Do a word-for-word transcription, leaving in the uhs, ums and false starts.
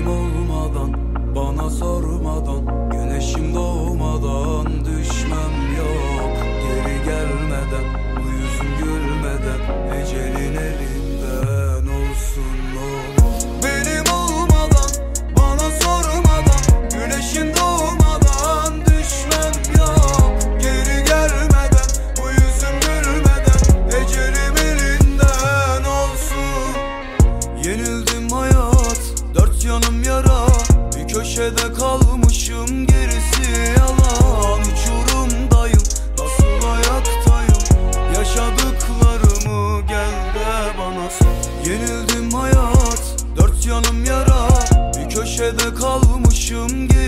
olmadan, bana sormadan, güneşim doğmadan düşmem yok. Geri gelmeden, bu yüzüm gülmeden, ecelin elinden olsun olur. Benim olmadan, bana sormadan, güneşim doğmadan düşmem yok. Geri gelmeden, bu yüzüm gülmeden, ecelim elinden olsun. Yenildim hayat, dört yanım yara, bir köşede kalmışım, gerisi yalan. Uçurumdayım, nasıl ayaktayım, yaşadıklarımı gel de bana sor. Yenildim hayat, dört yanım yara, bir köşede kalmışım.